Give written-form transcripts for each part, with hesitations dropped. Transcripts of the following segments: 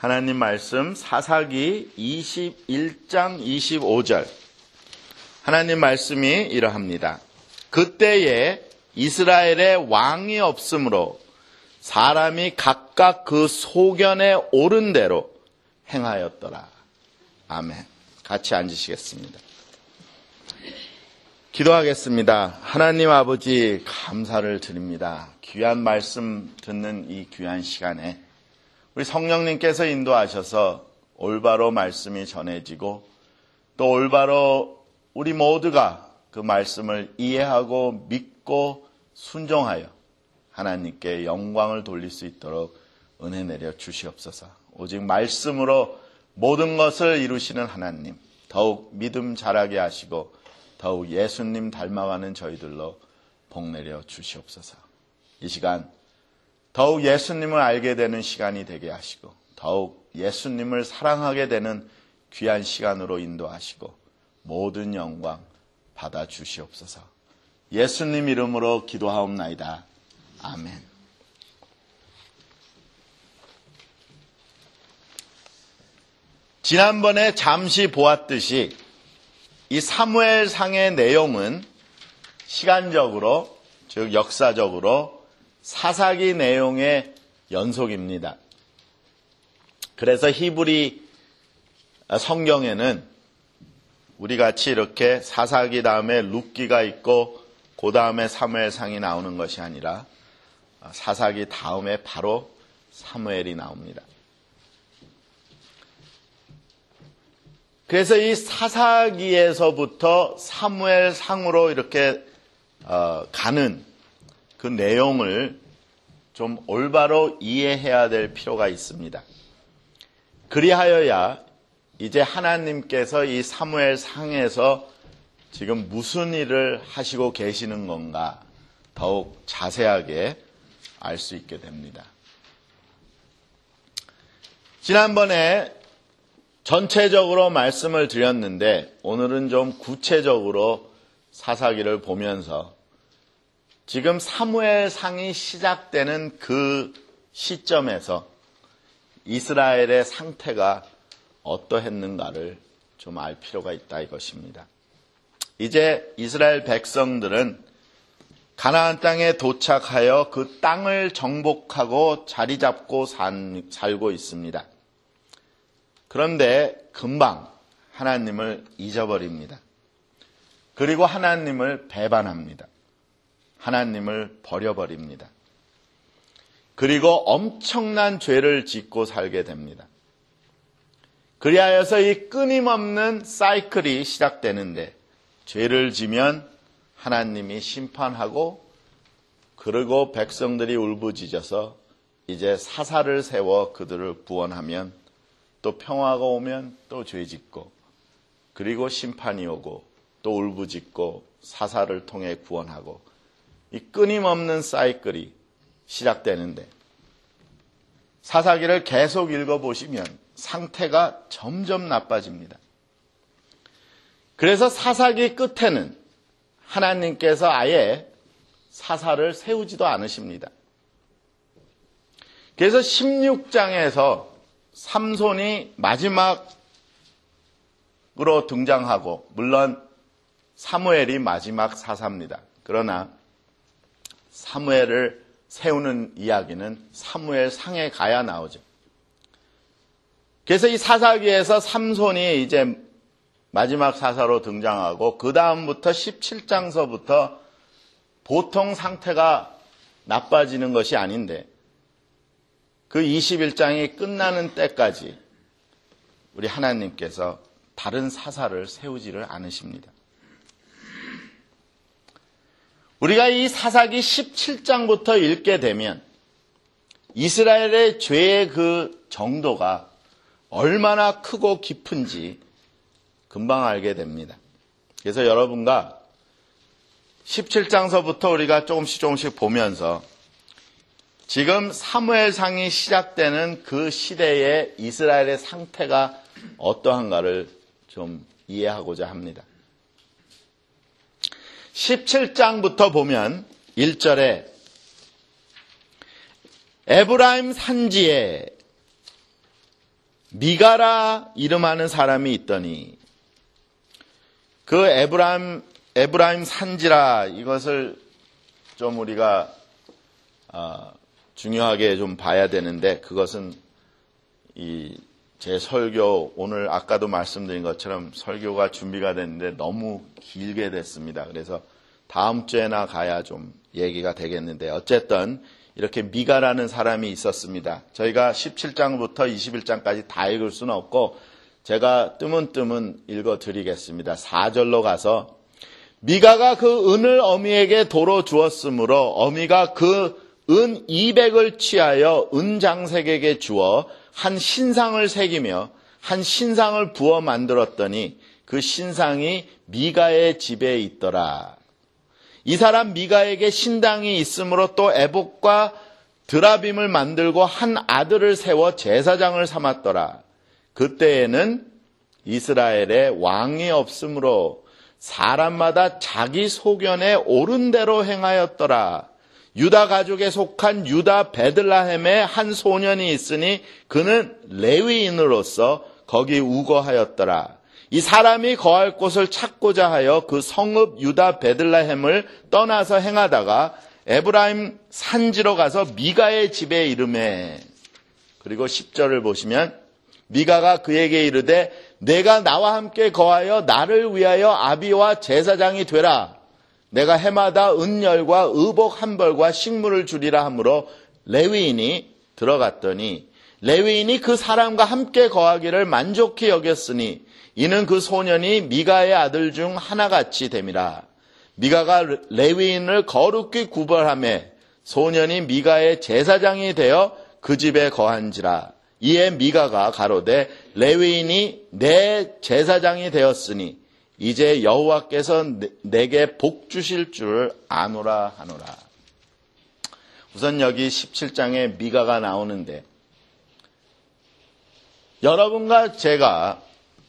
하나님 말씀 사사기 21장 25절. 하나님 말씀이 이러합니다. 그때에 이스라엘에 왕이 없으므로 사람이 각각 그 소견에 오른 대로 행하였더라. 아멘. 같이 앉으시겠습니다. 기도하겠습니다. 하나님 아버지 감사를 드립니다. 귀한 말씀 듣는 이 귀한 시간에 우리 성령님께서 인도하셔서 올바로 말씀이 전해지고 또 올바로 우리 모두가 그 말씀을 이해하고 믿고 순종하여 하나님께 영광을 돌릴 수 있도록 은혜 내려 주시옵소서. 오직 말씀으로 모든 것을 이루시는 하나님, 더욱 믿음 자라게 하시고 더욱 예수님 닮아가는 저희들로 복 내려 주시옵소서. 이 시간 더욱 예수님을 알게 되는 시간이 되게 하시고 더욱 예수님을 사랑하게 되는 귀한 시간으로 인도하시고 모든 영광 받아 주시옵소서. 예수님 이름으로 기도하옵나이다. 아멘. 지난번에 잠시 보았듯이 이 사무엘상의 내용은 시간적으로, 즉 역사적으로 사사기 내용의 연속입니다. 그래서 히브리 성경에는 우리 같이 이렇게 사사기 다음에 룻기가 있고 그 다음에 사무엘상이 나오는 것이 아니라 사사기 다음에 바로 사무엘이 나옵니다. 그래서 이 사사기에서부터 사무엘상으로 이렇게 가는 그 내용을 좀 올바로 이해해야 될 필요가 있습니다. 그리하여야 이제 하나님께서 이 사무엘상에서 지금 무슨 일을 하시고 계시는 건가 더욱 자세하게 알 수 있게 됩니다. 지난번에 전체적으로 말씀을 드렸는데 오늘은 좀 구체적으로 사사기를 보면서 지금 사무엘상이 시작되는 그 시점에서 이스라엘의 상태가 어떠했는가를 좀 알 필요가 있다 이것입니다. 이제 이스라엘 백성들은 가나안 땅에 도착하여 그 땅을 정복하고 자리 잡고 살고 있습니다. 그런데 금방 하나님을 잊어버립니다. 그리고 하나님을 배반합니다. 하나님을 버려버립니다. 그리고 엄청난 죄를 짓고 살게 됩니다. 그리하여서 이 끊임없는 사이클이 시작되는데 죄를 지면 하나님이 심판하고 그리고 백성들이 울부짖어서 이제 사사를 세워 그들을 구원하면 또 평화가 오면 또 죄짓고 그리고 심판이 오고 또 울부짖고 사사를 통해 구원하고 이 끊임없는 사이클이 시작되는데 사사기를 계속 읽어보시면 상태가 점점 나빠집니다. 그래서 사사기 끝에는 하나님께서 아예 사사를 세우지도 않으십니다. 그래서 16장에서 삼손이 마지막으로 등장하고 물론 사무엘이 마지막 사사입니다. 그러나 사무엘을 세우는 이야기는 사무엘상에 가야 나오죠. 그래서 이 사사기에서 삼손이 이제 마지막 사사로 등장하고 그 다음부터 17장서부터 보통 상태가 나빠지는 것이 아닌데 그 21장이 끝나는 때까지 우리 하나님께서 다른 사사를 세우지를 않으십니다. 우리가 이 사사기 17장부터 읽게 되면 이스라엘의 죄의 그 정도가 얼마나 크고 깊은지 금방 알게 됩니다. 그래서 여러분과 17장서부터 우리가 조금씩 보면서 지금 사무엘상이 시작되는 그 시대의 이스라엘의 상태가 어떠한가를 좀 이해하고자 합니다. 17장부터 보면 1절에 에브라임 산지에 미가라 이름하는 사람이 있더니 그 에브라임 산지라, 이것을 좀 우리가 중요하게 좀 봐야 되는데, 그것은 제 설교, 오늘 아까도 말씀드린 것처럼 설교가 준비가 됐는데 너무 길게 됐습니다. 그래서 다음 주에나 가야 좀 얘기가 되겠는데, 어쨌든 이렇게 미가라는 사람이 있었습니다. 저희가 17장부터 21장까지 다 읽을 수는 없고 제가 뜨문뜨문 읽어드리겠습니다. 4절로 가서, 미가가 그 은을 어미에게 도로 주었으므로 어미가 그 은 200을 취하여 은장색에게 주어 한 신상을 새기며 한 신상을 부어 만들었더니 그 신상이 미가의 집에 있더라. 이 사람 미가에게 신당이 있으므로 또 에봇과 드라빔을 만들고 한 아들을 세워 제사장을 삼았더라. 그때에는 이스라엘에 왕이 없으므로 사람마다 자기 소견에 옳은 대로 행하였더라. 유다 가족에 속한 유다 베들라헴에 한 소년이 있으니 그는 레위인으로서 거기 우거하였더라. 이 사람이 거할 곳을 찾고자 하여 그 성읍 유다 베들레헴을 떠나서 행하다가 에브라임 산지로 가서 미가의 집에 이르매. 그리고 10절을 보시면, 미가가 그에게 이르되 내가 나와 함께 거하여 나를 위하여 아비와 제사장이 되라. 내가 해마다 은열과 의복 한 벌과 식물을 주리라 하므로 레위인이 들어갔더니 레위인이 그 사람과 함께 거하기를 만족히 여겼으니 이는 그 소년이 미가의 아들 중 하나같이 됨이라. 미가가 레위인을 거룩히 구별하며 소년이 미가의 제사장이 되어 그 집에 거한지라. 이에 미가가 가로되 레위인이 내 제사장이 되었으니 이제 여호와께서 내게 복 주실 줄 아노라 하노라. 우선 여기 17장에 미가가 나오는데, 여러분과 제가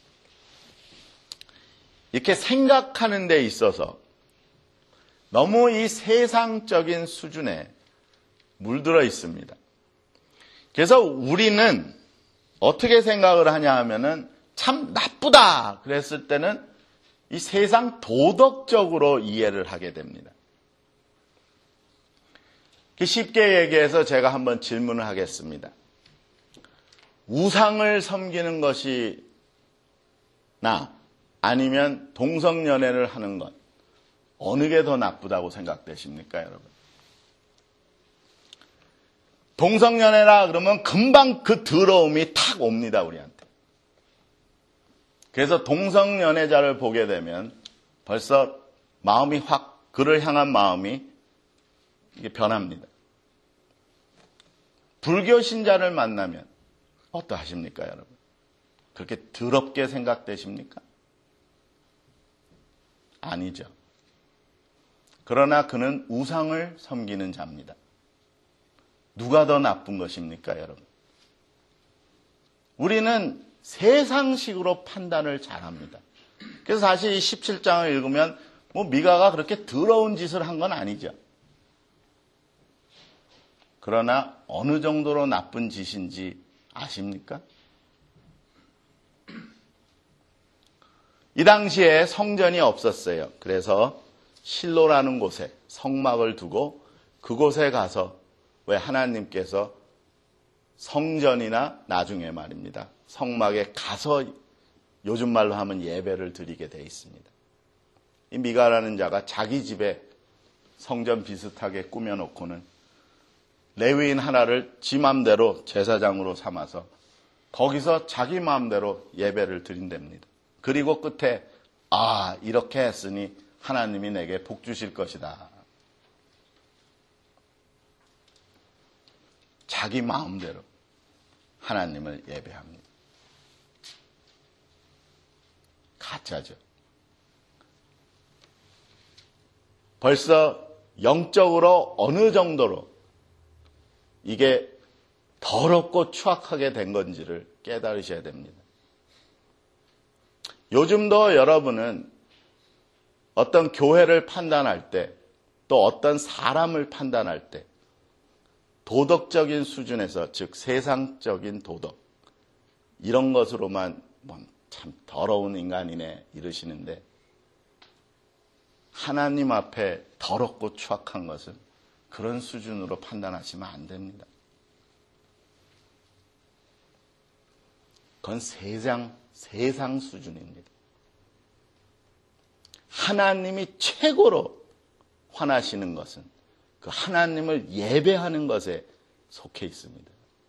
이렇게 생각하는 데 있어서 너무 이 세상적인 수준에 물들어 있습니다. 그래서 우리는 어떻게 생각을 하냐 하면은 참 나쁘다 그랬을 때는 이 세상 도덕적으로 이해를 하게 됩니다. 쉽게 얘기해서 제가 한번 질문을 하겠습니다. 우상을 섬기는 것이 아니면 동성연애를 하는 것, 어느 게 더 나쁘다고 생각되십니까, 여러분? 동성연애라 그러면 금방 그 더러움이 탁 옵니다, 우리한테. 그래서 동성연애자를 보게 되면 벌써 마음이 확, 그를 향한 마음이 이게 변합니다. 불교 신자를 만나면 어떠하십니까, 여러분? 그렇게 더럽게 생각되십니까? 아니죠. 그러나 그는 우상을 섬기는 자입니다. 누가 더 나쁜 것입니까, 여러분? 우리는 세상식으로 판단을 잘합니다. 그래서 사실 이 17장을 읽으면 미가가 그렇게 더러운 짓을 한 건 아니죠. 그러나 어느 정도로 나쁜 짓인지 아십니까? 이 당시에 성전이 없었어요. 그래서 실로라는 곳에 성막을 두고 그곳에 가서 왜 하나님께서 성전이나 나중에 말입니다. 성막에 가서 요즘 말로 하면 예배를 드리게 돼 있습니다. 이 미가라는 자가 자기 집에 성전 비슷하게 꾸며놓고는 레위인 하나를 지 맘대로 제사장으로 삼아서 거기서 자기 마음대로 예배를 드린답니다. 그리고 끝에 이렇게 했으니 하나님이 내게 복 주실 것이다. 자기 마음대로 하나님을 예배합니다. 가짜죠. 벌써 영적으로 어느 정도로 이게 더럽고 추악하게 된 건지를 깨달으셔야 됩니다. 요즘도 여러분은 어떤 교회를 판단할 때, 또 어떤 사람을 판단할 때 도덕적인 수준에서, 즉 세상적인 도덕, 이런 것으로만 참 더러운 인간이네 이러시는데, 하나님 앞에 더럽고 추악한 것은 그런 수준으로 판단하시면 안 됩니다. 그건 세상 수준입니다. 하나님이 최고로 화나시는 것은 그 하나님을 예배하는 것에 속해 있습니다.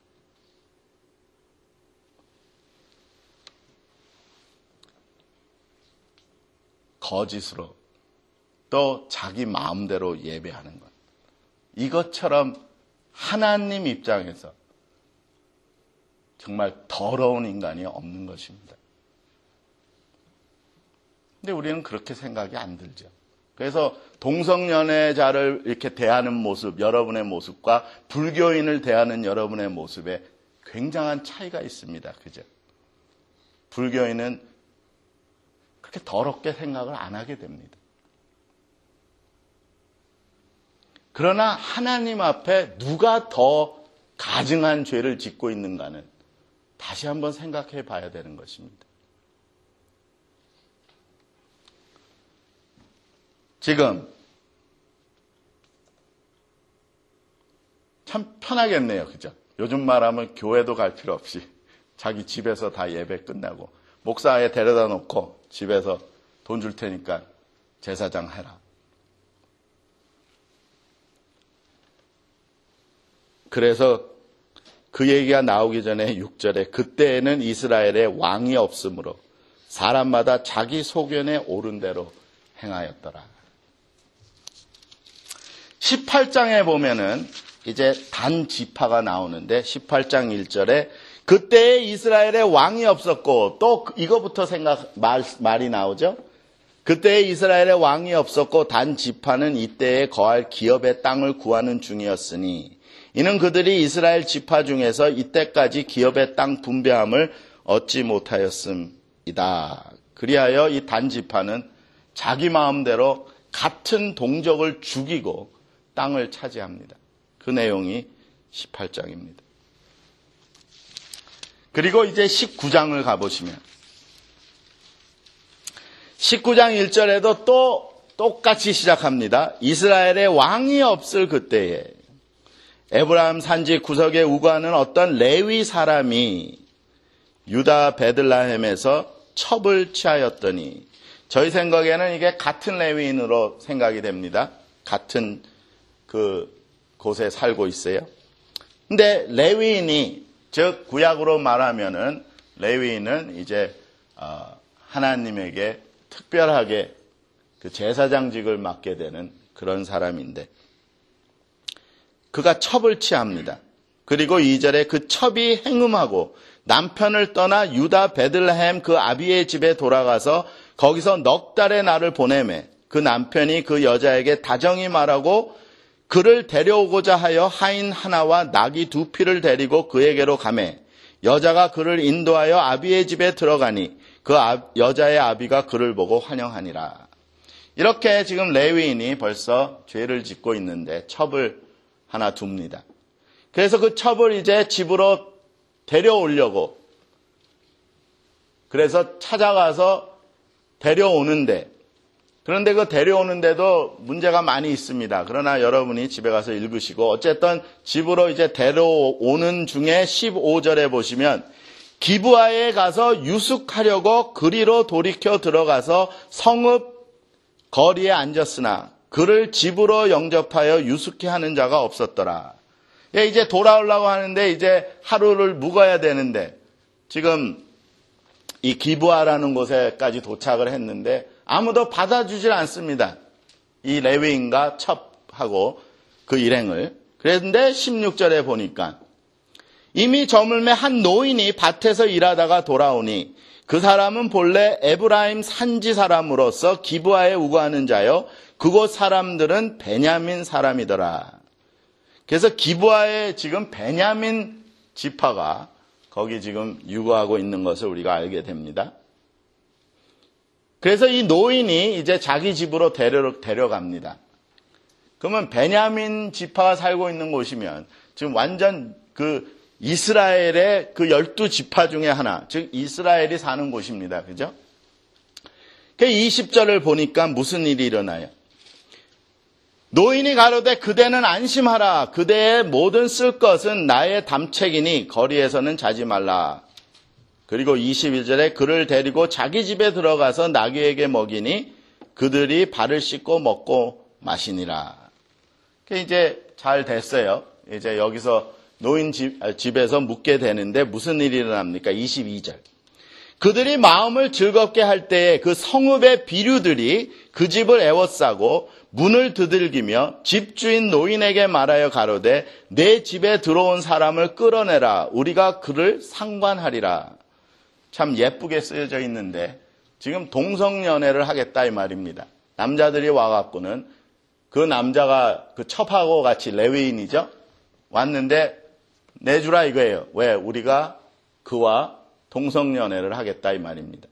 거짓으로 또 자기 마음대로 예배하는 것. 이것처럼 하나님 입장에서 정말 더러운 인간이 없는 것입니다. 근데 우리는 그렇게 생각이 안 들죠. 그래서 동성연애자를 이렇게 대하는 모습, 여러분의 모습과 불교인을 대하는 여러분의 모습에 굉장한 차이가 있습니다. 그죠? 불교인은 그렇게 더럽게 생각을 안 하게 됩니다. 그러나 하나님 앞에 누가 더 가증한 죄를 짓고 있는가는 다시 한번 생각해 봐야 되는 것입니다. 지금 참 편하겠네요. 그죠? 요즘 말하면 교회도 갈 필요 없이 자기 집에서 다 예배 끝나고 목사에 데려다 놓고 집에서 돈 줄 테니까 제사장 해라. 그래서 그 얘기가 나오기 전에 6절에 그때에는 이스라엘에 왕이 없으므로 사람마다 자기 소견에 옳은 대로 행하였더라. 18장에 보면은 이제 단 지파가 나오는데 18장 1절에 그때에 이스라엘에 왕이 없었고, 또 이거부터 말이 나오죠. 그때에 이스라엘에 왕이 없었고 단 지파는 이때에 거할 기업의 땅을 구하는 중이었으니 이는 그들이 이스라엘 지파 중에서 이때까지 기업의 땅 분배함을 얻지 못하였음이다. 그리하여 이 단 지파는 자기 마음대로 같은 동족을 죽이고 땅을 차지합니다. 그 내용이 18장입니다. 그리고 이제 19장을 가보시면 19장 1절에도 또 똑같이 시작합니다. 이스라엘에 왕이 없을 그때에 에브라임 산지 구석에 우거하는 어떤 레위 사람이 유다 베들레헴에서 첩을 취하였더니, 저희 생각에는 이게 같은 레위인으로 생각이 됩니다. 같은 그 곳에 살고 있어요. 근데 레위인이, 즉 구약으로 말하면은 레위인은 이제 하나님에게 특별하게 그 제사장직을 맡게 되는 그런 사람인데, 그가 첩을 취합니다. 그리고 2절에 그 첩이 행음하고 남편을 떠나 유다 베들레헴 그 아비의 집에 돌아가서 거기서 넉 달의 날을 보내매 그 남편이 그 여자에게 다정히 말하고 그를 데려오고자 하여 하인 하나와 나귀 2匹를 데리고 그에게로 가매 여자가 그를 인도하여 아비의 집에 들어가니 그 여자의 아비가 그를 보고 환영하니라. 이렇게 지금 레위인이 벌써 죄를 짓고 있는데 첩을 하나 둡니다. 그래서 그 첩을 이제 집으로 데려오려고, 그래서 찾아가서 데려오는데, 그런데 그 데려오는데도 문제가 많이 있습니다. 그러나 여러분이 집에 가서 읽으시고, 어쨌든 집으로 이제 데려오는 중에 15절에 보시면 기브아에 가서 유숙하려고 그리로 돌이켜 들어가서 성읍 거리에 앉았으나 그를 집으로 영접하여 유숙해 하는 자가 없었더라. 이제 돌아오려고 하는데 이제 하루를 묵어야 되는데 지금 이 기브아라는 곳에까지 도착을 했는데 아무도 받아주질 않습니다. 이 레위인과 첩하고 그 일행을. 그런데 16절에 보니까 이미 저물매 한 노인이 밭에서 일하다가 돌아오니 그 사람은 본래 에브라임 산지 사람으로서 기브아에 우거하는 자요 그곳 사람들은 베냐민 사람이더라. 그래서 기브아에 지금 베냐민 지파가 거기 지금 유거하고 있는 것을 우리가 알게 됩니다. 그래서 이 노인이 이제 자기 집으로 데려갑니다. 그러면 베냐민 지파가 살고 있는 곳이면 지금 완전 그 이스라엘의 그 12지파 중에 하나, 즉 이스라엘이 사는 곳입니다. 그죠? 그 20절을 보니까 무슨 일이 일어나요? 노인이 가로되 그대는 안심하라. 그대의 모든 쓸 것은 나의 담책이니 거리에서는 자지 말라. 그리고 21절에 그를 데리고 자기 집에 들어가서 나귀에게 먹이니 그들이 발을 씻고 먹고 마시니라. 이제 잘 됐어요. 이제 여기서 노인 집에서 묵게 되는데 무슨 일이 일어납니까? 22절. 그들이 마음을 즐겁게 할 때에 그 성읍의 비류들이 그 집을 애워싸고 문을 두들기며 집주인 노인에게 말하여 가로되 내 집에 들어온 사람을 끌어내라. 우리가 그를 상관하리라. 참 예쁘게 쓰여져 있는데 지금 동성연애를 하겠다 이 말입니다. 남자들이 와갖고는 그 남자가 그 첩하고 같이 레위인이죠. 왔는데 내주라 이거예요. 왜? 우리가 그와 동성연애를 하겠다 이 말입니다.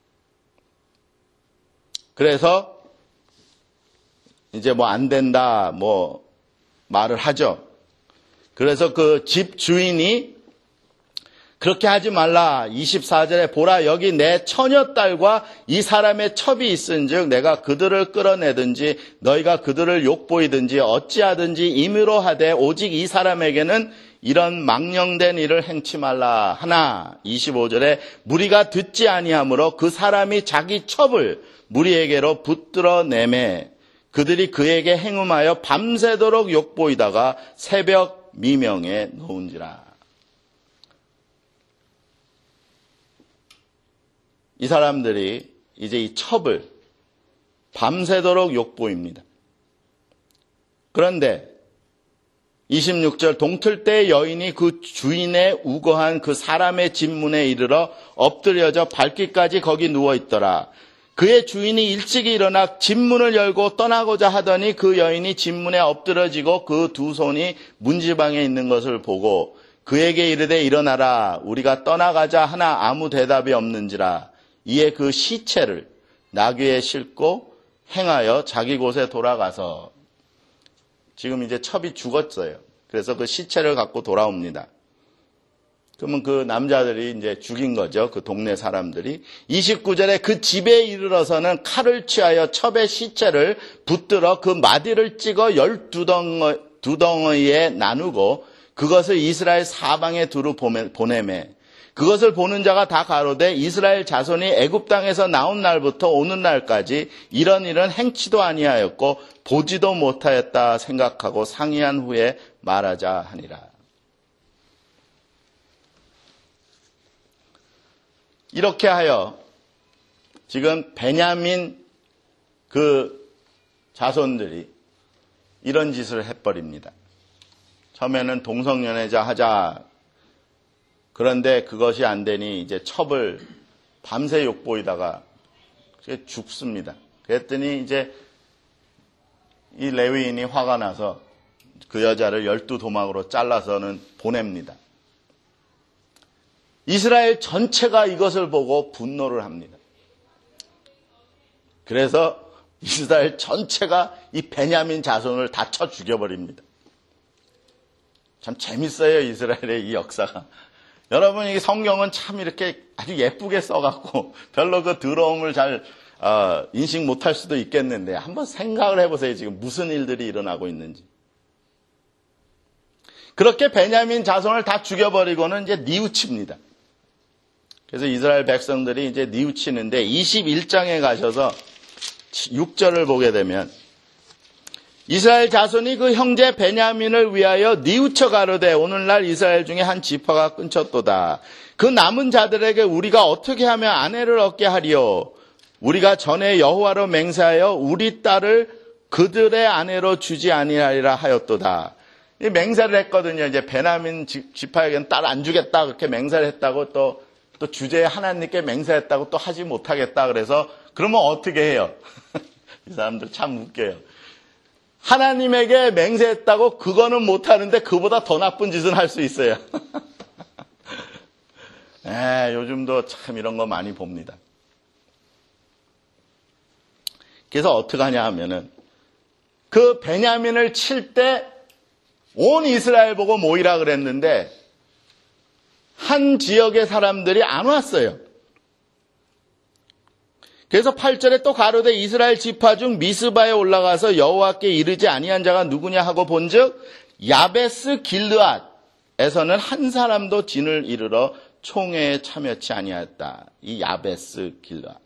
그래서 이제 뭐 안 된다 뭐 말을 하죠. 그래서 그 집 주인이 그렇게 하지 말라. 24절에 보라 여기 내 처녀딸과 이 사람의 첩이 있은즉 내가 그들을 끌어내든지 너희가 그들을 욕보이든지 어찌하든지 임의로 하되 오직 이 사람에게는 이런 망령된 일을 행치 말라 하나. 25절에 무리가 듣지 아니하므로 그 사람이 자기 첩을 무리에게로 붙들어 내매 그들이 그에게 행음하여 밤새도록 욕보이다가 새벽 미명에 놓은지라. 이 사람들이 이제 이 첩을 밤새도록 욕보입니다. 그런데 26절 동틀 때 여인이 그 주인의 우거한 그 사람의 집 문에 이르러 엎드려져 발길까지 거기 누워있더라. 그의 주인이 일찍 일어나 집 문을 열고 떠나고자 하더니 그 여인이 집 문에 엎드러지고 그 두 손이 문지방에 있는 것을 보고 그에게 이르되 일어나라 우리가 떠나가자 하나 아무 대답이 없는지라. 이에 그 시체를 나귀에 싣고 행하여 자기 곳에 돌아가서 지금 이제 첩이 죽었어요. 그래서 그 시체를 갖고 돌아옵니다. 그러면 그 남자들이 이제 죽인 거죠. 그 동네 사람들이. 29절에 그 집에 이르러서는 칼을 취하여 첩의 시체를 붙들어 그 마디를 찍어 12덩어리에 나누고 그것을 이스라엘 사방에 두루 보내매 그것을 보는 자가 다 가로되 이스라엘 자손이 애굽 땅에서 나온 날부터 오는 날까지 이런 일은 행치도 아니하였고 보지도 못하였다 생각하고 상의한 후에 말하자 하니라. 이렇게 하여 지금 베냐민 그 자손들이 이런 짓을 해버립니다. 처음에는 동성연애자 하자. 그런데 그것이 안 되니 이제 첩을 밤새 욕보이다가 죽습니다. 그랬더니 이제 이 레위인이 화가 나서 그 여자를 12도막으로 잘라서는 보냅니다. 이스라엘 전체가 이것을 보고 분노를 합니다. 그래서 이스라엘 전체가 이 베냐민 자손을 다 쳐 죽여버립니다. 참 재밌어요, 이스라엘의 이 역사가. 여러분, 이 성경은 참 이렇게 아주 예쁘게 써갖고 별로 그 더러움을 잘 인식 못할 수도 있겠는데 한번 생각을 해보세요. 지금 무슨 일들이 일어나고 있는지. 그렇게 베냐민 자손을 다 죽여버리고는 이제 뉘우칩니다. 그래서 이스라엘 백성들이 이제 뉘우치는데 21장에 가셔서 6절을 보게 되면 이스라엘 자손이 그 형제 베냐민을 위하여 뉘우쳐 가로되 오늘날 이스라엘 중에 한 지파가 끊쳤도다. 그 남은 자들에게 우리가 어떻게 하면 아내를 얻게 하리요? 우리가 전에 여호와로 맹세하여 우리 딸을 그들의 아내로 주지 아니하리라 하였도다. 이 맹세를 했거든요. 이제 베냐민 지파에게는 딸 안 주겠다 그렇게 맹세를 했다고 또 주제 하나님께 맹세했다고 또 하지 못하겠다. 그래서 그러면 어떻게 해요? 이 사람들 참 웃겨요. 하나님에게 맹세했다고 그거는 못하는데 그보다 더 나쁜 짓은 할 수 있어요. 요즘도 참 이런 거 많이 봅니다. 그래서 어떻게 하냐 하면은 그 베냐민을 칠 때 온 이스라엘 보고 모이라 그랬는데 한 지역의 사람들이 안 왔어요. 그래서 8절에 또 가로되 이스라엘 지파 중 미스바에 올라가서 여호와께 이르지 아니한 자가 누구냐 하고 본즉 야베스 길르앗에서는 한 사람도 진을 이르러 총회에 참여치 아니하였다. 이 야베스 길르앗.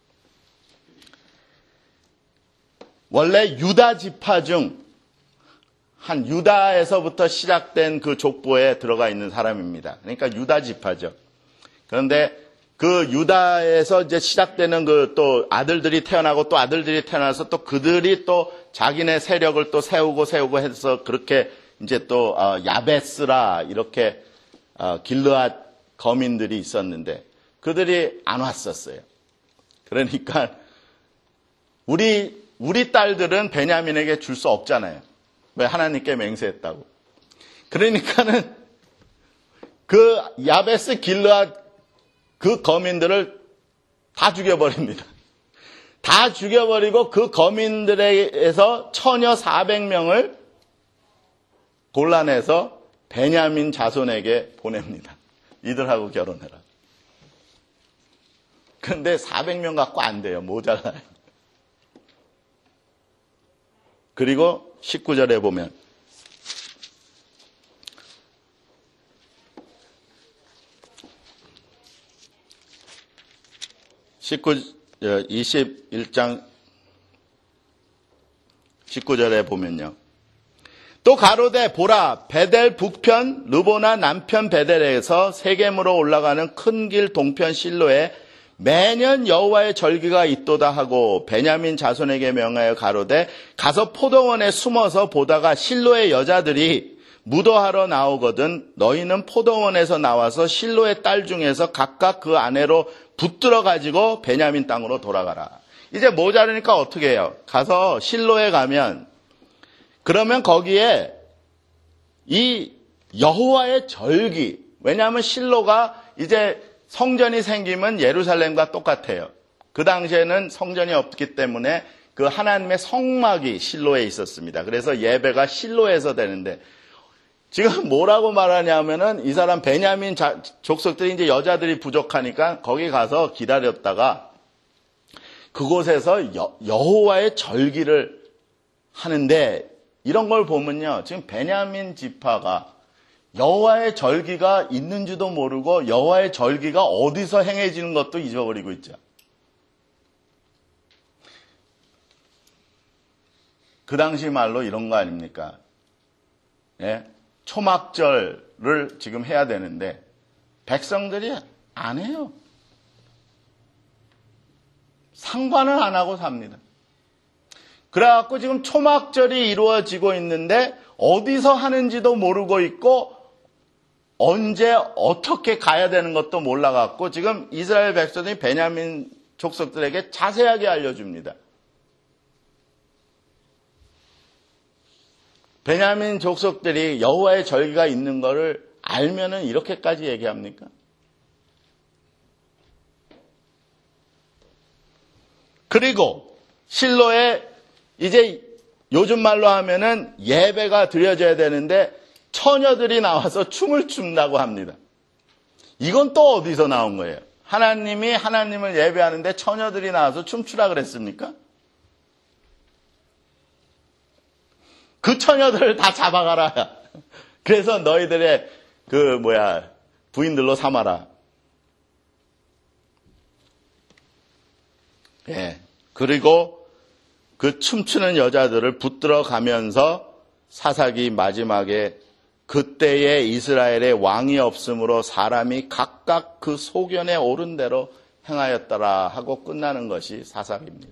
원래 유다 지파 중 한 유다에서부터 시작된 그 족보에 들어가 있는 사람입니다. 그러니까 유다 지파죠. 그런데 그 유다에서 이제 시작되는 그 또 아들들이 태어나고 또 아들들이 태어나서 또 그들이 또 자기네 세력을 또 세우고 해서 그렇게 이제 또 야베스라 이렇게 길르앗 거민들이 있었는데 그들이 안 왔었어요. 그러니까 우리 딸들은 베냐민에게 줄 수 없잖아요. 왜? 하나님께 맹세했다고. 그러니까는 그 야베스 길르앗 그 거민들을 다 죽여버립니다. 다 죽여버리고 그 거민들에서 처녀 400명을 골라내서 베냐민 자손에게 보냅니다. 이들하고 결혼해라. 그런데 400명 갖고 안 돼요. 모자라요. 그리고 19절에 보면 21장 19절에 보면요. 또 가로되 보라 베델 북편 르보나 남편 베델에서 세겜으로 올라가는 큰 길 동편 실로에 매년 여호와의 절기가 있도다 하고 베냐민 자손에게 명하여 가로되 가서 포도원에 숨어서 보다가 실로의 여자들이 무도하러 나오거든 너희는 포도원에서 나와서 실로의 딸 중에서 각각 그 아내로 붙들어 가지고 베냐민 땅으로 돌아가라. 이제 모자르니까 어떻게 해요? 가서 실로에 가면 그러면 거기에 이 여호와의 절기, 왜냐하면 실로가 이제 성전이 생기면 예루살렘과 똑같아요. 그 당시에는 성전이 없기 때문에 그 하나님의 성막이 실로에 있었습니다. 그래서 예배가 실로에서 되는데 지금 뭐라고 말하냐면은 이 사람 베냐민 족속들이 이제 여자들이 부족하니까 거기 가서 기다렸다가 그곳에서 여호와의 절기를 하는데 이런 걸 보면요. 지금 베냐민 지파가 여호와의 절기가 있는지도 모르고 여호와의 절기가 어디서 행해지는 것도 잊어버리고 있죠. 그 당시 말로 이런 거 아닙니까? 예? 초막절을 지금 해야 되는데 백성들이 안 해요. 상관을 안 하고 삽니다. 그래갖고 지금 초막절이 이루어지고 있는데 어디서 하는지도 모르고 있고 언제 어떻게 가야 되는 것도 몰라갖고 지금 이스라엘 백성이 베냐민 족속들에게 자세하게 알려줍니다. 베냐민 족속들이 여호와의 절기가 있는 것을 알면은 이렇게까지 얘기합니까? 그리고 실로에 이제 요즘 말로 하면은 예배가 드려져야 되는데 처녀들이 나와서 춤을 춘다고 합니다. 이건 또 어디서 나온 거예요? 하나님이 하나님을 예배하는데 처녀들이 나와서 춤추라 그랬습니까? 그 처녀들을 다 잡아가라. 그래서 너희들의 부인들로 삼아라. 예. 그리고 그 춤추는 여자들을 붙들어 가면서 사사기 마지막에 그때에 이스라엘에 왕이 없으므로 사람이 각각 그 소견에 오른 대로 행하였더라 하고 끝나는 것이 사사기입니다.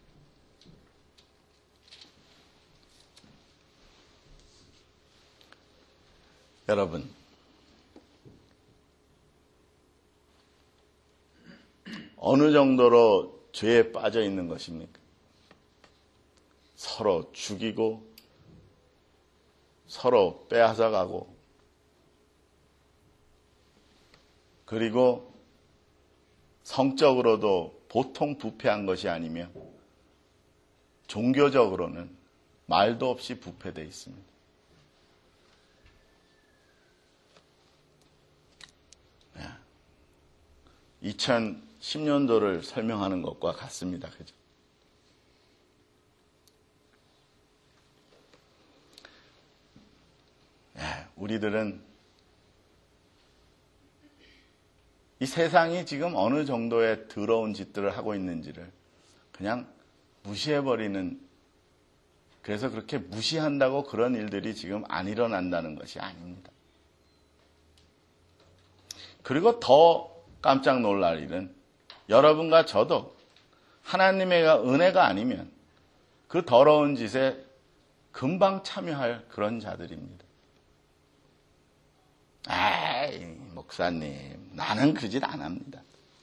여러분, 어느 정도로 죄에 빠져 있는 것입니까? 서로 죽이고 서로 빼앗아가고 그리고 성적으로도 보통 부패한 것이 아니며 종교적으로는 말도 없이 부패되어 있습니다. 2010년도를 설명하는 것과 같습니다. 그죠? 우리들은 이 세상이 지금 어느 정도의 더러운 짓들을 하고 있는지를 그냥 무시해버리는, 그래서 그렇게 무시한다고 그런 일들이 지금 안 일어난다는 것이 아닙니다. 그리고 더 깜짝 놀랄 일은 여러분과 저도 하나님의 은혜가 아니면 그 더러운 짓에 금방 참여할 그런 자들입니다. 아이, 목사님, 나는 그 짓 안 합니다.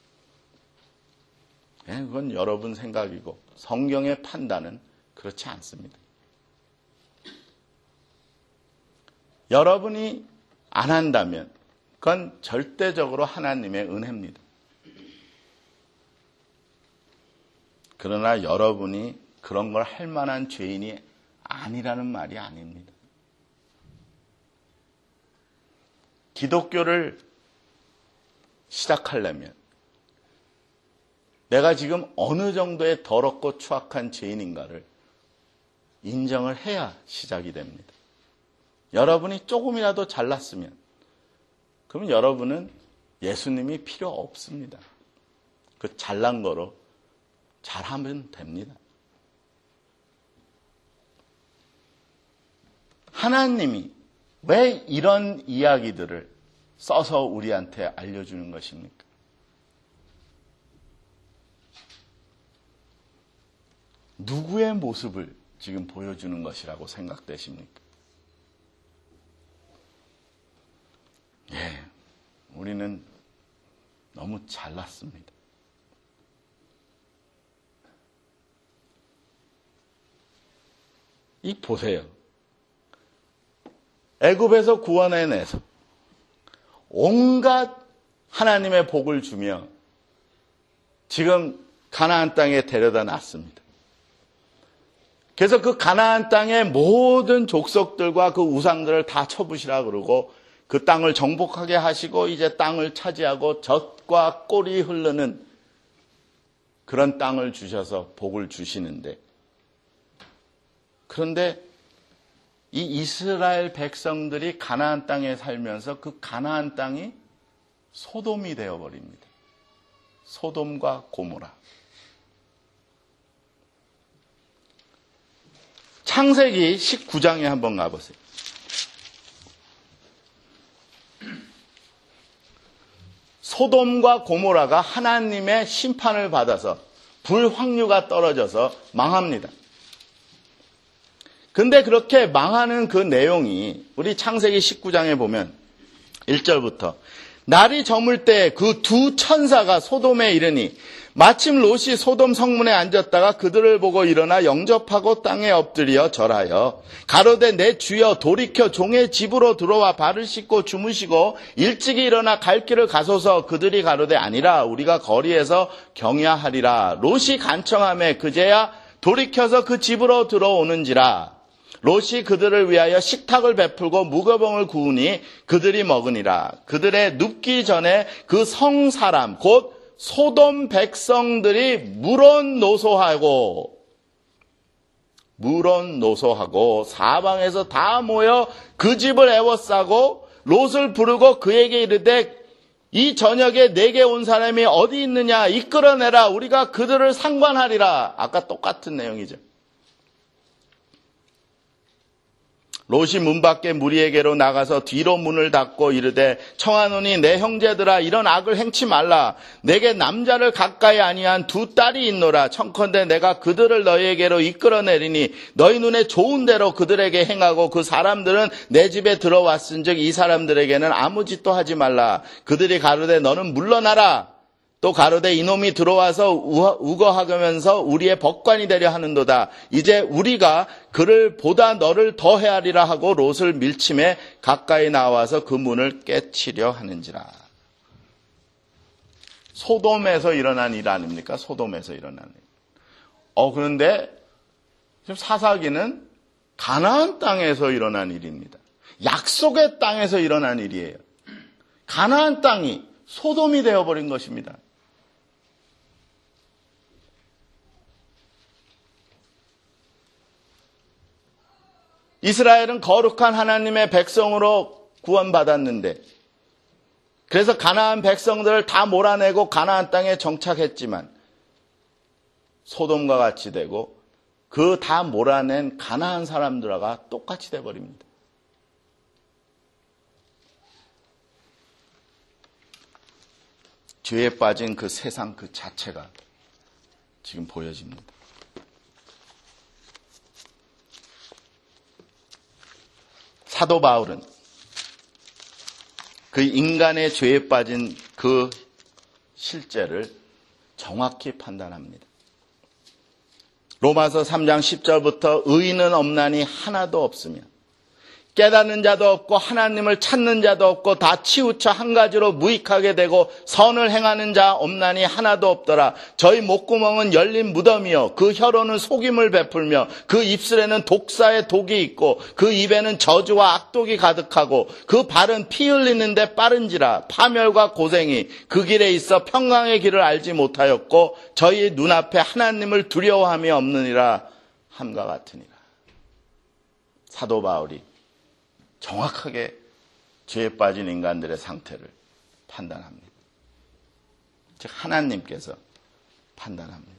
그건 여러분 생각이고 성경의 판단은 그렇지 않습니다. 여러분이 안 한다면 그건 절대적으로 하나님의 은혜입니다. 그러나 여러분이 그런 걸 할 만한 죄인이 아니라는 말이 아닙니다. 기독교를 시작하려면 내가 지금 어느 정도의 더럽고 추악한 죄인인가를 인정을 해야 시작이 됩니다. 여러분이 조금이라도 잘났으면 그러면 여러분은 예수님이 필요 없습니다. 그 잘난 거로 잘하면 됩니다. 하나님이 왜 이런 이야기들을 써서 우리한테 알려주는 것입니까? 누구의 모습을 지금 보여주는 것이라고 생각되십니까? 우리는 너무 잘났습니다. 이 보세요. 애굽에서 구원해내서 온갖 하나님의 복을 주며 지금 가나안 땅에 데려다 놨습니다. 그래서 그 가나안 땅의 모든 족속들과 그 우상들을 다 쳐부시라 그러고 그 땅을 정복하게 하시고 이제 땅을 차지하고 젖과 꿀이 흐르는 그런 땅을 주셔서 복을 주시는데, 그런데 이 이스라엘 백성들이 가나안 땅에 살면서 그 가나안 땅이 소돔이 되어버립니다. 소돔과 고모라. 창세기 19장에 한번 가보세요. 소돔과 고모라가 하나님의 심판을 받아서 불황류가 떨어져서 망합니다. 근데 그렇게 망하는 그 내용이 우리 창세기 19장에 보면 1절부터 날이 저물 때 그 두 천사가 소돔에 이르니 마침 롯이 소돔 성문에 앉았다가 그들을 보고 일어나 영접하고 땅에 엎드려 절하여 가로되 내 주여 돌이켜 종의 집으로 들어와 발을 씻고 주무시고 일찍이 일어나 갈 길을 가소서. 그들이 가로되 아니라 우리가 거리에서 경야하리라. 롯이 간청하매 그제야 돌이켜서 그 집으로 들어오는지라. 롯이 그들을 위하여 식탁을 베풀고 무거봉을 구우니 그들이 먹으니라. 그들의 눕기 전에 그 성사람 곧 소돔 백성들이 물론 노소하고 사방에서 다 모여 그 집을 애워싸고 롯을 부르고 그에게 이르되 이 저녁에 내게 온 사람이 어디 있느냐 이끌어내라. 우리가 그들을 상관하리라. 아까 똑같은 내용이죠. 롯이 문 밖에 무리에게로 나가서 뒤로 문을 닫고 이르되 청하노니 내 형제들아 이런 악을 행치 말라. 내게 남자를 가까이 아니한 두 딸이 있노라. 청컨대 내가 그들을 너희에게로 이끌어내리니 너희 눈에 좋은 대로 그들에게 행하고 그 사람들은 내 집에 들어왔은즉 이 사람들에게는 아무 짓도 하지 말라. 그들이 가로되 너는 물러나라. 또 가로되 이놈이 들어와서 우거하면서 우리의 법관이 되려 하는도다. 이제 우리가 그를 보다 너를 더 헤아리라 하고 롯을 밀침해 가까이 나와서 그 문을 깨치려 하는지라. 소돔에서 일어난 일 아닙니까? 소돔에서 일어난 일. 그런데 지금 사사기는 가나안 땅에서 일어난 일입니다. 약속의 땅에서 일어난 일이에요. 가나안 땅이 소돔이 되어버린 것입니다. 이스라엘은 거룩한 하나님의 백성으로 구원받았는데, 그래서 가나안 백성들을 다 몰아내고 가나안 땅에 정착했지만 소돔과 같이 되고 그 다 몰아낸 가나안 사람들과 똑같이 돼버립니다. 죄에 빠진 그 세상 그 자체가 지금 보여집니다. 사도 바울은 그 인간의 죄에 빠진 그 실제를 정확히 판단합니다. 로마서 3장 10절부터 의인은 없나니 하나도 없으며 깨닫는 자도 없고 하나님을 찾는 자도 없고 다 치우쳐 한 가지로 무익하게 되고 선을 행하는 자 없나니 하나도 없더라. 저희 목구멍은 열린 무덤이요 그 혀로는 속임을 베풀며 그 입술에는 독사의 독이 있고 그 입에는 저주와 악독이 가득하고 그 발은 피 흘리는데 빠른지라. 파멸과 고생이 그 길에 있어 평강의 길을 알지 못하였고 저희 눈앞에 하나님을 두려워함이 없느니라 함과 같으니라. 사도 바울이 정확하게 죄에 빠진 인간들의 상태를 판단합니다. 즉 하나님께서 판단합니다.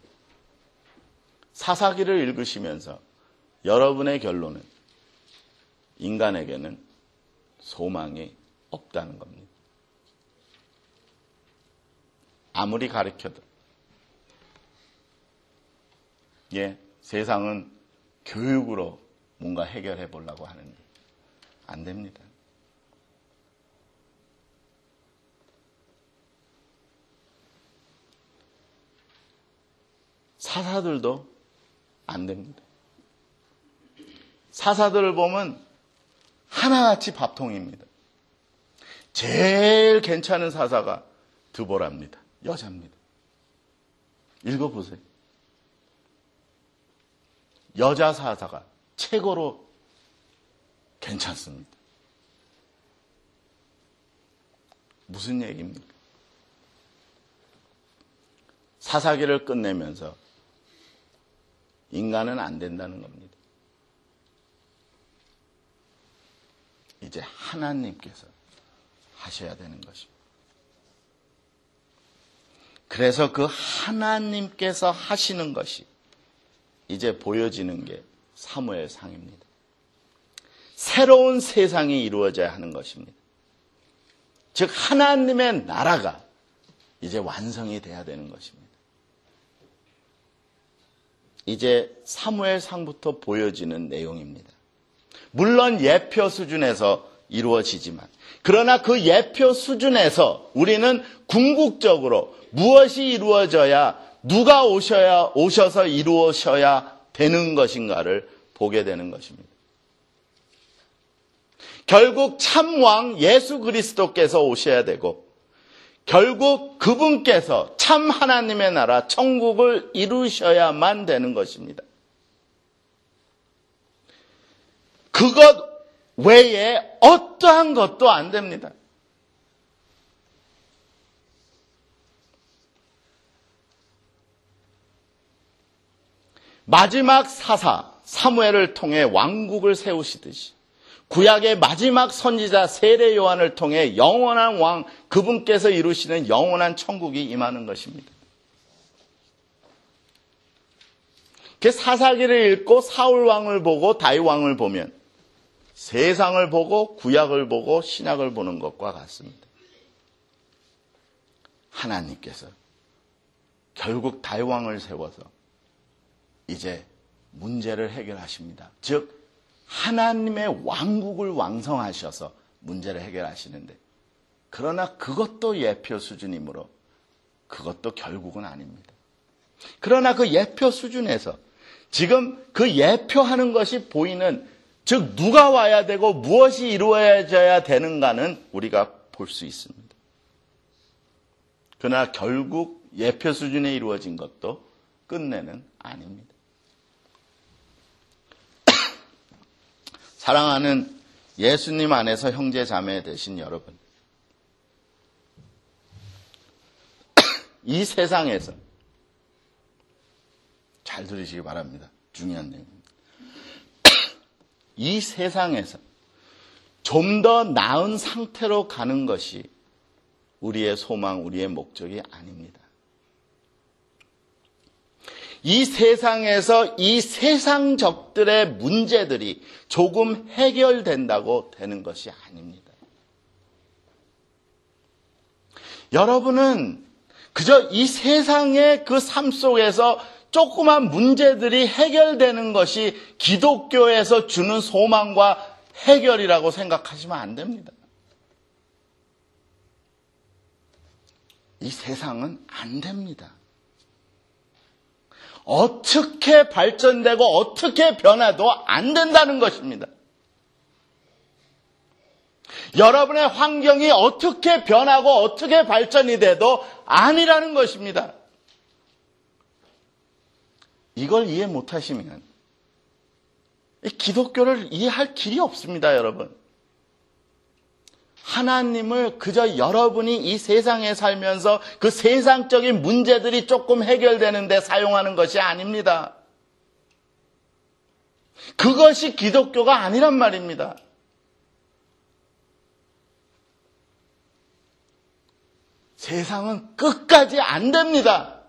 사사기를 읽으시면서 여러분의 결론은 인간에게는 소망이 없다는 겁니다. 아무리 가르쳐도 세상은 교육으로 뭔가 해결해 보려고 하는데 안 됩니다. 사사들도 안 됩니다. 사사들을 보면 하나같이 밥통입니다. 제일 괜찮은 사사가 드보라입니다. 여자입니다. 읽어보세요. 여자 사사가 최고로 괜찮습니다. 무슨 얘기입니까? 사사기를 끝내면서 인간은 안 된다는 겁니다. 이제 하나님께서 하셔야 되는 것입니다. 그래서 그 하나님께서 하시는 것이 이제 보여지는 게 사무엘상입니다. 새로운 세상이 이루어져야 하는 것입니다. 즉 하나님의 나라가 이제 완성이 돼야 되는 것입니다. 이제 사무엘상부터 보여지는 내용입니다. 물론 예표 수준에서 이루어지지만 그러나 그 예표 수준에서 우리는 궁극적으로 무엇이 이루어져야 누가 오셔서 이루어셔야 되는 것인가를 보게 되는 것입니다. 결국 참왕 예수 그리스도께서 오셔야 되고 결국 그분께서 참 하나님의 나라 천국을 이루셔야만 되는 것입니다. 그것 외에 어떠한 것도 안 됩니다. 마지막 사사 사무엘을 통해 왕국을 세우시듯이 구약의 마지막 선지자 세례 요한을 통해 영원한 왕 그분께서 이루시는 영원한 천국이 임하는 것입니다. 그 사사기를 읽고 사울 왕을 보고 다윗 왕을 보면 세상을 보고 구약을 보고 신약을 보는 것과 같습니다. 하나님께서 결국 다윗 왕을 세워서 이제 문제를 해결하십니다. 즉 하나님의 왕국을 왕성하셔서 문제를 해결하시는데 그러나 그것도 예표 수준이므로 그것도 결국은 아닙니다. 그러나 그 예표 수준에서 지금 그 예표하는 것이 보이는 즉 누가 와야 되고 무엇이 이루어져야 되는가는 우리가 볼 수 있습니다. 그러나 결국 예표 수준에 이루어진 것도 끝내는 아닙니다. 사랑하는 예수님 안에서 형제 자매 되신 여러분, 이 세상에서 잘 들으시기 바랍니다. 중요한 내용입니다. 이 세상에서 좀 더 나은 상태로 가는 것이 우리의 소망, 우리의 목적이 아닙니다. 이 세상에서 이 세상적들의 문제들이 조금 해결된다고 되는 것이 아닙니다. 여러분은 그저 이 세상의 그 삶 속에서 조그만 문제들이 해결되는 것이 기독교에서 주는 소망과 해결이라고 생각하시면 안 됩니다. 이 세상은 안 됩니다. 어떻게 발전되고 어떻게 변화도 안 된다는 것입니다. 여러분의 환경이 어떻게 변하고 어떻게 발전이 돼도 아니라는 것입니다. 이걸 이해 못하시면 기독교를 이해할 길이 없습니다, 여러분. 하나님을 그저 여러분이 이 세상에 살면서 그 세상적인 문제들이 조금 해결되는데 사용하는 것이 아닙니다. 그것이 기독교가 아니란 말입니다. 세상은 끝까지 안 됩니다.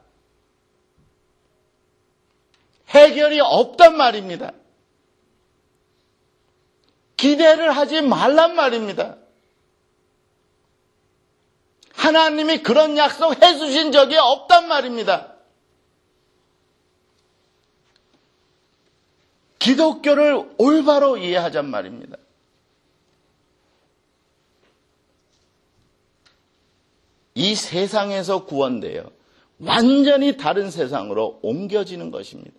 해결이 없단 말입니다. 기대를 하지 말란 말입니다. 하나님이 그런 약속 해주신 적이 없단 말입니다. 기독교를 올바로 이해하잔 말입니다. 이 세상에서 구원되어 완전히 다른 세상으로 옮겨지는 것입니다.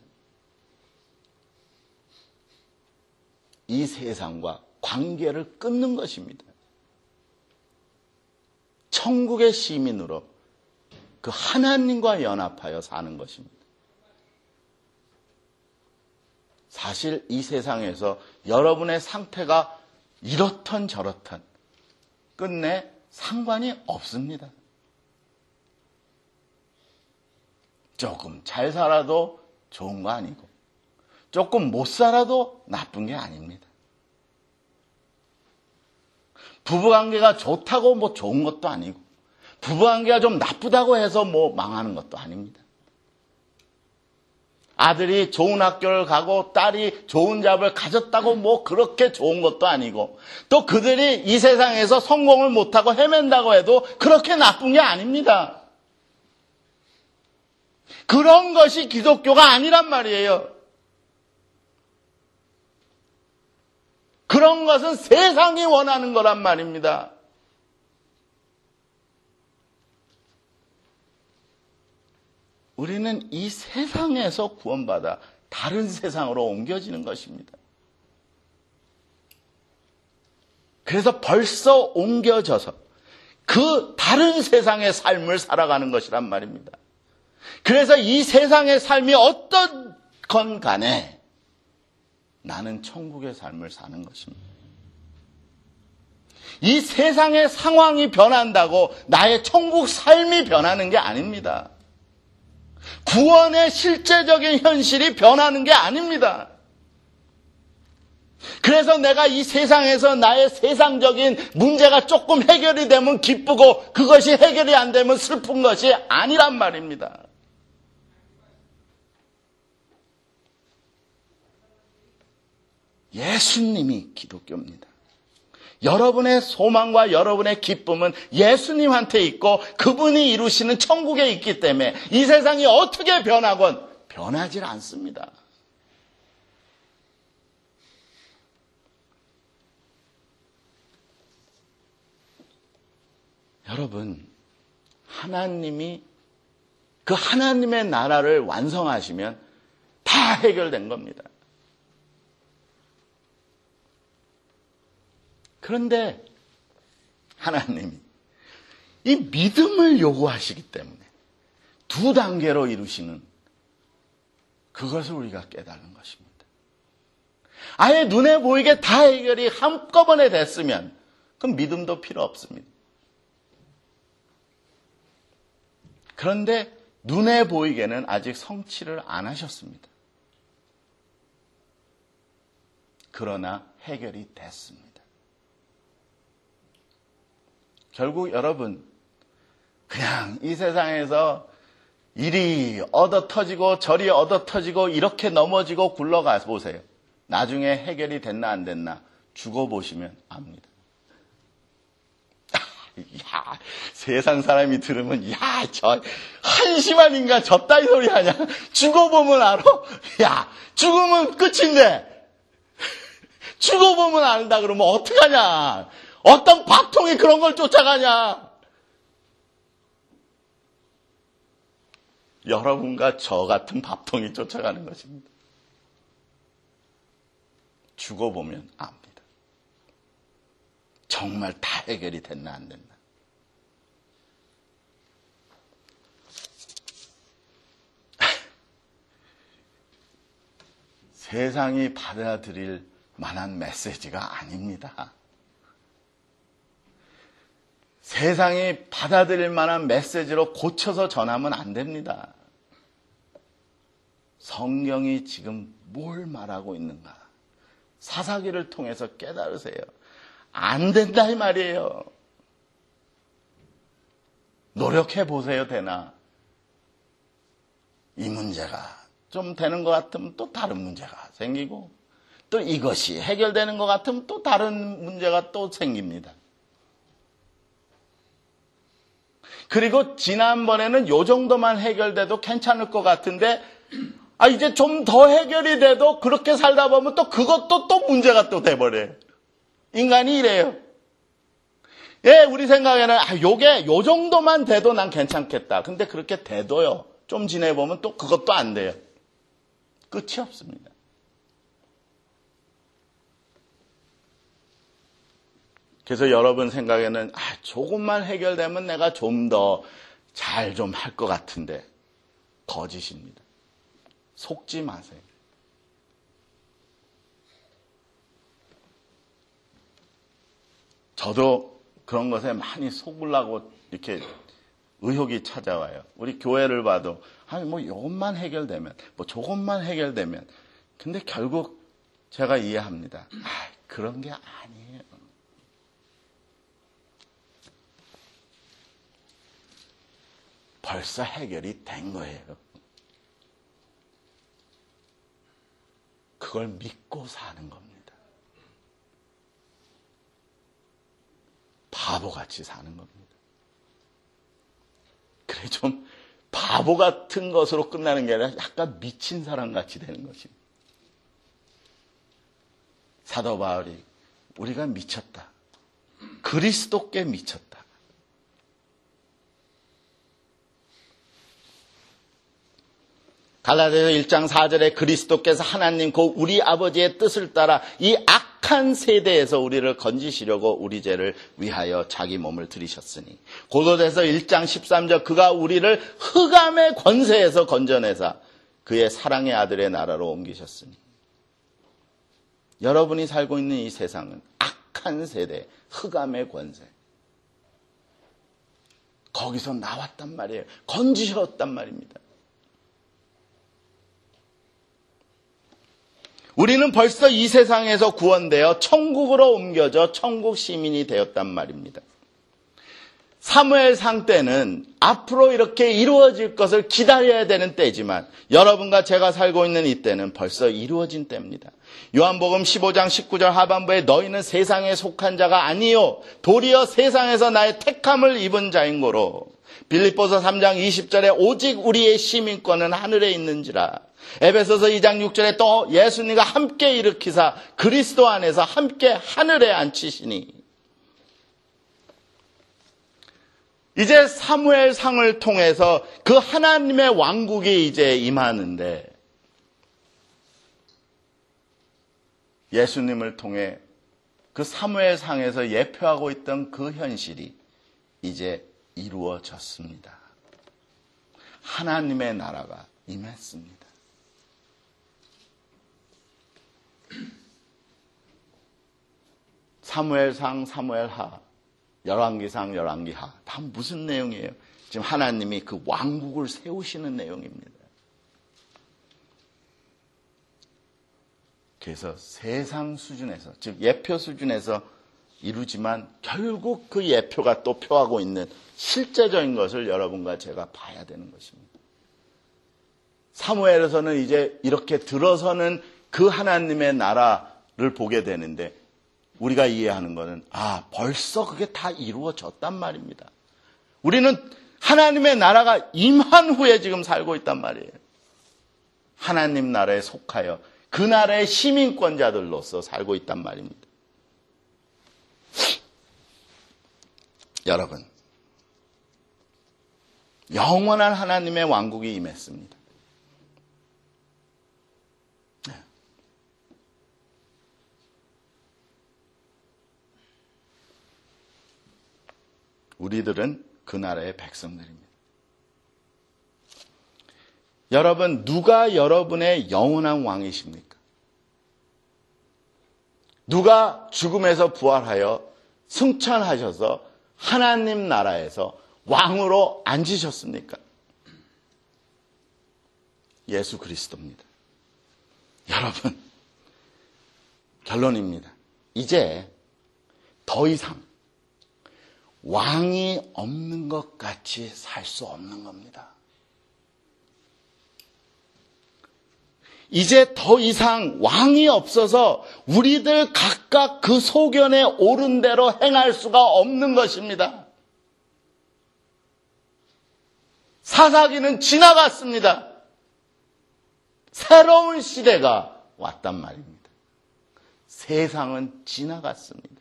이 세상과 관계를 끊는 것입니다. 천국의 시민으로 그 하나님과 연합하여 사는 것입니다. 사실 이 세상에서 여러분의 상태가 이렇던 저렇던 끝내 상관이 없습니다. 조금 잘 살아도 좋은 거 아니고 조금 못 살아도 나쁜 게 아닙니다. 부부관계가 좋다고 뭐 좋은 것도 아니고 부부관계가 좀 나쁘다고 해서 뭐 망하는 것도 아닙니다. 아들이 좋은 학교를 가고 딸이 좋은 잡을 가졌다고 뭐 그렇게 좋은 것도 아니고 또 그들이 이 세상에서 성공을 못하고 헤맨다고 해도 그렇게 나쁜 게 아닙니다. 그런 것이 기독교가 아니란 말이에요. 그런 것은 세상이 원하는 거란 말입니다. 우리는 이 세상에서 구원받아 다른 세상으로 옮겨지는 것입니다. 그래서 벌써 옮겨져서 그 다른 세상의 삶을 살아가는 것이란 말입니다. 그래서 이 세상의 삶이 어떤 건 간에 나는 천국의 삶을 사는 것입니다. 이 세상의 상황이 변한다고 나의 천국 삶이 변하는 게 아닙니다. 구원의 실제적인 현실이 변하는 게 아닙니다. 그래서 내가 이 세상에서 나의 세상적인 문제가 조금 해결이 되면 기쁘고 그것이 해결이 안 되면 슬픈 것이 아니란 말입니다. 예수님이 기독교입니다. 여러분의 소망과 여러분의 기쁨은 예수님한테 있고 그분이 이루시는 천국에 있기 때문에 이 세상이 어떻게 변하건 변하질 않습니다. 여러분, 하나님이 그 하나님의 나라를 완성하시면 다 해결된 겁니다. 그런데 하나님이 이 믿음을 요구하시기 때문에 두 단계로 이루시는 그것을 우리가 깨달은 것입니다. 아예 눈에 보이게 다 해결이 한꺼번에 됐으면 그럼 믿음도 필요 없습니다. 그런데 눈에 보이게는 아직 성취를 안 하셨습니다. 그러나 해결이 됐습니다. 결국 여러분, 그냥 이 세상에서 이리 얻어 터지고 저리 얻어 터지고 이렇게 넘어지고 굴러가 보세요. 나중에 해결이 됐나 안 됐나 죽어보시면 압니다. 야, 세상 사람이 들으면, 야, 저 한심한 인간 저 따위 소리 하냐? 죽어보면 알아? 야, 죽으면 끝인데 죽어보면 안다 그러면 어떡하냐? 어떤 밥통이 그런 걸 쫓아가냐? 여러분과 저 같은 밥통이 쫓아가는 것입니다. 죽어보면 압니다. 정말 다 해결이 됐나 안 됐나. 세상이 받아들일 만한 메시지가 아닙니다. 세상이 받아들일 만한 메시지로 고쳐서 전하면 안 됩니다. 성경이 지금 뭘 말하고 있는가? 사사기를 통해서 깨달으세요. 안 된다 이 말이에요. 노력해 보세요. 되나? 이 문제가 좀 되는 것 같으면 또 다른 문제가 생기고, 또 이것이 해결되는 것 같으면 또 다른 문제가 또 생깁니다. 그리고 지난번에는 요 정도만 해결돼도 괜찮을 것 같은데, 이제 좀 더 해결이 돼도 그렇게 살다 보면 또 그것도 또 문제가 또 돼버려요. 인간이 이래요. 예, 우리 생각에는 요게 요 정도만 돼도 난 괜찮겠다. 근데 그렇게 돼도요, 좀 지내보면 또 그것도 안 돼요. 끝이 없습니다. 그래서 여러분 생각에는 조금만 해결되면 내가 좀 더 잘 좀 할 것 같은데, 거짓입니다. 속지 마세요. 저도 그런 것에 많이 속으려고 이렇게 의혹이 찾아와요. 우리 교회를 봐도 뭐 이것만 해결되면, 뭐 저것만 해결되면. 근데 결국 제가 이해합니다. 그런 게 아니에요. 벌써 해결이 된 거예요. 그걸 믿고 사는 겁니다. 바보같이 사는 겁니다. 그래, 좀 바보 같은 것으로 끝나는 게 아니라 약간 미친 사람 같이 되는 것입니다. 사도 바울이 우리가 미쳤다. 그리스도께 미쳤다. 갈라디아서 1장 4절에 그리스도께서 하나님 곧 우리 아버지의 뜻을 따라 이 악한 세대에서 우리를 건지시려고 우리 죄를 위하여 자기 몸을 들이셨으니, 고도대서 1장 13절 그가 우리를 흑암의 권세에서 건져내사 그의 사랑의 아들의 나라로 옮기셨으니. 여러분이 살고 있는 이 세상은 악한 세대, 흑암의 권세, 거기서 나왔단 말이에요. 건지셨단 말입니다. 우리는 벌써 이 세상에서 구원되어 천국으로 옮겨져 천국 시민이 되었단 말입니다. 사무엘상 때는 앞으로 이렇게 이루어질 것을 기다려야 되는 때지만, 여러분과 제가 살고 있는 이 때는 벌써 이루어진 때입니다. 요한복음 15장 19절 하반부에 너희는 세상에 속한 자가 아니요 도리어 세상에서 나의 택함을 입은 자인 고로, 빌립보서 3장 20절에 오직 우리의 시민권은 하늘에 있는지라, 에베소서 2장 6절에 또 예수님과 함께 일으키사 그리스도 안에서 함께 하늘에 앉히시니. 이제 사무엘상을 통해서 그 하나님의 왕국이 이제 임하는데, 예수님을 통해 그 사무엘상에서 예표하고 있던 그 현실이 이제 이루어졌습니다. 하나님의 나라가 임했습니다. 사무엘상, 사무엘하, 열왕기상, 열왕기하, 다 무슨 내용이에요? 지금 하나님이 그 왕국을 세우시는 내용입니다. 그래서 세상 수준에서, 즉 예표 수준에서 이루지만 결국 그 예표가 또 표하고 있는 실제적인 것을 여러분과 제가 봐야 되는 것입니다. 사무엘에서는 이제 이렇게 들어서는 그 하나님의 나라를 보게 되는데, 우리가 이해하는 것은 벌써 그게 다 이루어졌단 말입니다. 우리는 하나님의 나라가 임한 후에 지금 살고 있단 말이에요. 하나님 나라에 속하여 그 나라의 시민권자들로서 살고 있단 말입니다. 여러분, 영원한 하나님의 왕국이 임했습니다. 우리들은 그 나라의 백성들입니다. 여러분, 누가 여러분의 영원한 왕이십니까? 누가 죽음에서 부활하여 승천하셔서 하나님 나라에서 왕으로 앉으셨습니까? 예수 그리스도입니다. 여러분, 결론입니다. 이제 더 이상 왕이 없는 것 같이 살 수 없는 겁니다. 이제 더 이상 왕이 없어서 우리들 각각 그 소견에 옳은 대로 행할 수가 없는 것입니다. 사사기는 지나갔습니다. 새로운 시대가 왔단 말입니다. 세상은 지나갔습니다.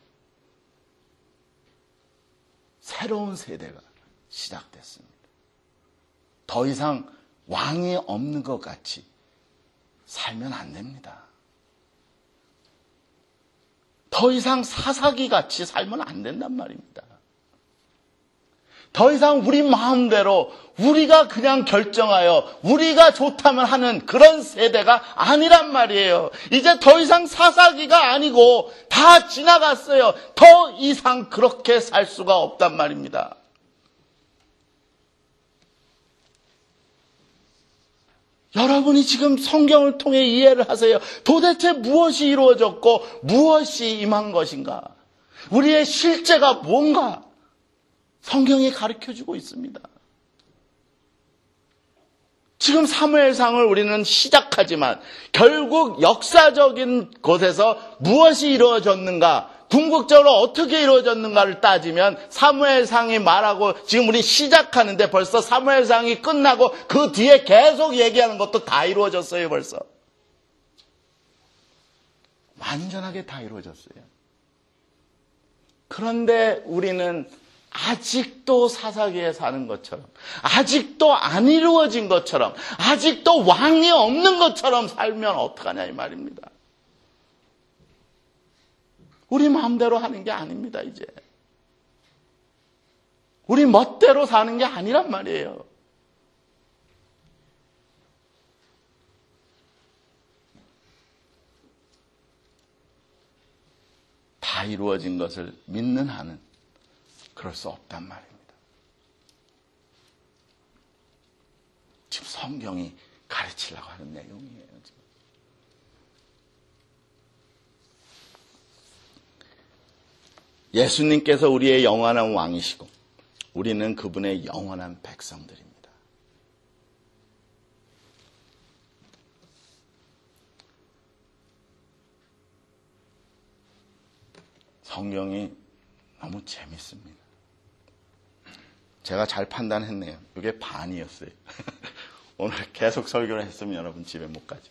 새로운 세대가 시작됐습니다. 더 이상 왕이 없는 것 같이 살면 안 됩니다. 더 이상 사사기 같이 살면 안 된단 말입니다. 더 이상 우리 마음대로 우리가 그냥 결정하여 우리가 좋다면 하는 그런 세대가 아니란 말이에요. 이제 더 이상 사사기가 아니고 다 지나갔어요. 더 이상 그렇게 살 수가 없단 말입니다. 여러분이 지금 성경을 통해 이해를 하세요. 도대체 무엇이 이루어졌고 무엇이 임한 것인가? 우리의 실제가 뭔가? 성경이 가르쳐주고 있습니다. 지금 사무엘상을 우리는 시작하지만 결국 역사적인 곳에서 무엇이 이루어졌는가, 궁극적으로 어떻게 이루어졌는가를 따지면 사무엘상이 말하고 지금 우리 시작하는데 벌써 사무엘상이 끝나고 그 뒤에 계속 얘기하는 것도 다 이루어졌어요. 벌써 완전하게 다 이루어졌어요. 그런데 우리는 아직도 사사기에 사는 것처럼, 아직도 안 이루어진 것처럼, 아직도 왕이 없는 것처럼 살면 어떡하냐 이 말입니다. 우리 마음대로 하는 게 아닙니다. 이제 우리 멋대로 사는 게 아니란 말이에요. 다 이루어진 것을 믿는 한은 그럴 수 없단 말입니다. 지금 성경이 가르치려고 하는 내용이에요. 지금. 예수님께서 우리의 영원한 왕이시고 우리는 그분의 영원한 백성들입니다. 성경이 너무 재밌습니다. 제가 잘 판단했네요. 이게 반이었어요. 오늘 계속 설교를 했으면 여러분 집에 못 가죠.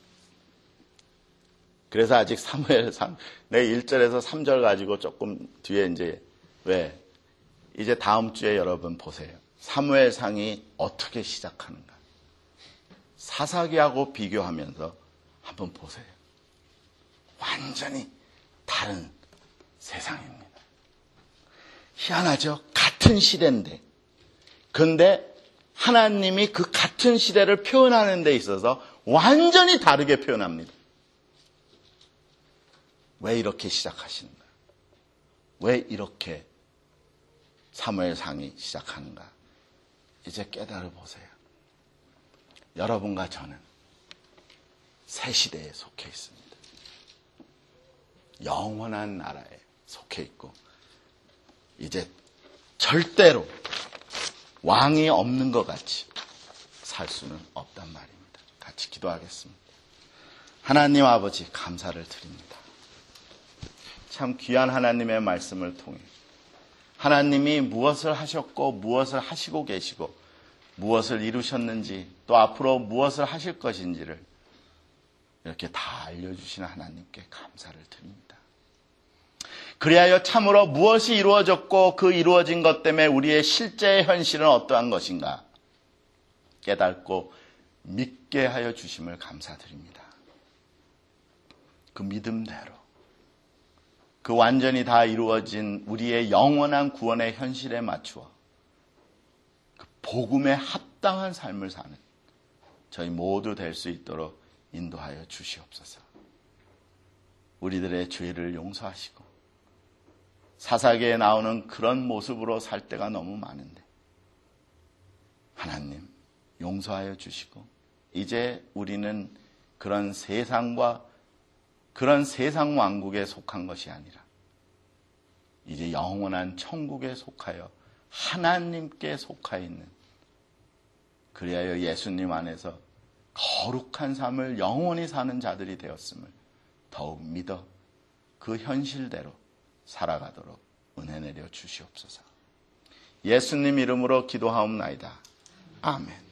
그래서 아직 사무엘상, 내 1절에서 3절 가지고 조금 뒤에 이제 다음 주에 여러분 보세요. 사무엘상이 어떻게 시작하는가. 사사기하고 비교하면서 한번 보세요. 완전히 다른 세상입니다. 희한하죠? 같은 시대인데. 그런데 하나님이 그 같은 시대를 표현하는 데 있어서 완전히 다르게 표현합니다. 왜 이렇게 시작하시는가? 왜 이렇게 사무엘상이 시작하는가? 이제 깨달아 보세요. 여러분과 저는 새 시대에 속해 있습니다. 영원한 나라에 속해 있고 이제 절대로 왕이 없는 것 같이 살 수는 없단 말입니다. 같이 기도하겠습니다. 하나님 아버지 감사를 드립니다. 참 귀한 하나님의 말씀을 통해 하나님이 무엇을 하셨고 무엇을 하시고 계시고 무엇을 이루셨는지 또 앞으로 무엇을 하실 것인지를 이렇게 다 알려주신 하나님께 감사를 드립니다. 그리하여 참으로 무엇이 이루어졌고 그 이루어진 것 때문에 우리의 실제 현실은 어떠한 것인가 깨닫고 믿게 하여 주심을 감사드립니다. 그 믿음대로 그 완전히 다 이루어진 우리의 영원한 구원의 현실에 맞추어 그 복음에 합당한 삶을 사는 저희 모두 될 수 있도록 인도하여 주시옵소서. 우리들의 죄를 용서하시고 사사기에 나오는 그런 모습으로 살 때가 너무 많은데 하나님 용서하여 주시고 이제 우리는 그런 세상과 그런 세상 왕국에 속한 것이 아니라 이제 영원한 천국에 속하여 하나님께 속하여 있는 그리하여 예수님 안에서 거룩한 삶을 영원히 사는 자들이 되었음을 더욱 믿어 그 현실대로 살아가도록 은혜 내려 주시옵소서. 예수님 이름으로 기도하옵나이다. 아멘.